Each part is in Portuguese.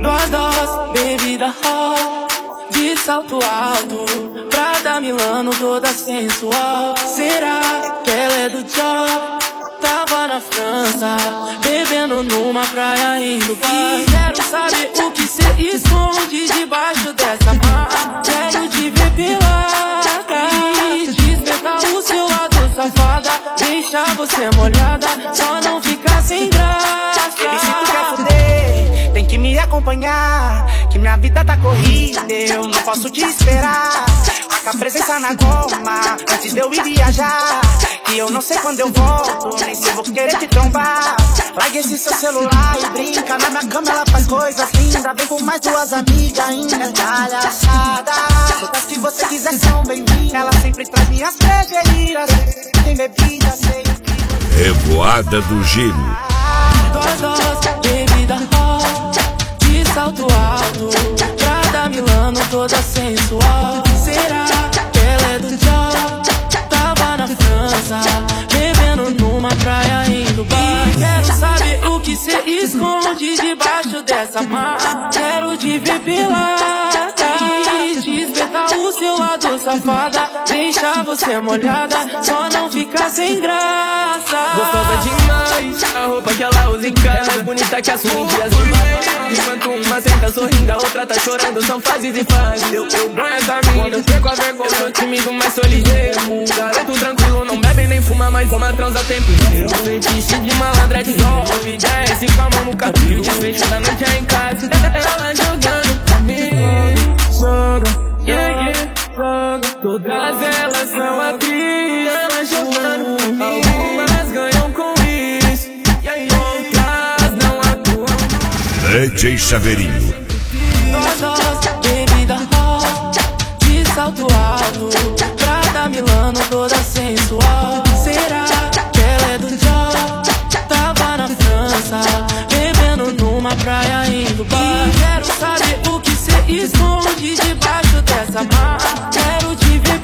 Duas doses, bebida hot, de salto alto, Prada Milano toda sensual. Será que ela é do job? Tava na França, bebendo numa praia indo bar. Quero saber o que cê esconde debaixo dessa mala. Quero te ver pelada e despertar o seu lado safada. Deixar você molhada, só não ficar sem graça. E se tu quer fuder, tem que me acompanhar, que minha vida tá corrida, eu não posso te esperar. Marca a presença na goma, antes de eu ir viajar, que eu não sei quando eu volto, nem se eu vou querer te trombar. Larga esse seu celular e brinca, na minha cama ela faz coisas lindas. Vem com mais duas amigas ainda, palhaçada. Todas que você quiser são bem-vindas. Ela sempre traz minhas preferidas, tem bebida, sei que... Revoada do Gênio. Duas doses, bebida hot, de salto alto, Prada Milano toda sensual. Será que ela é do job? Tava na França, bebendo numa praia indo bar. E quero saber o que cê esconde debaixo dessa mala. Quero te ver pelada e despertar o seu lado safada. Deixar você molhada, só não ficar sem graça. Gostosa demais, a roupa que ela usa em casa é mais bonita que a sua em dias de babá. Enquanto uma senta sorrindo, a outra tá chorando, são fases e fases. Eu ganho essa mina, quando eu perco a vergonha, eu sou tímido, mas sou ligeiro. Garoto tranquilo, não bebe nem fuma, mas toma transa o tempo inteiro. Fetiche de malandra de golpe, desce com a mão no cabelo. Desfecho da noite é em casa, ela jogando pra mim. Joga, yeah, yeah, joga. Todas elas são atrizes, elas jogando pra mim. Algumas ganham com isso, e outras não atuam. DJ Chaveirinho. Duas doses, bebida hot, de salto alto, Prada Milano toda sensual. Será que ela é do job? Tava na França, bebendo numa praia indo bar. E quero saber o que cê esconde debaixo dessa mala. Quero te ver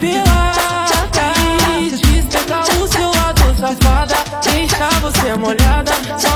pelada e despertar o seu lado safada. Deixar você molhada, só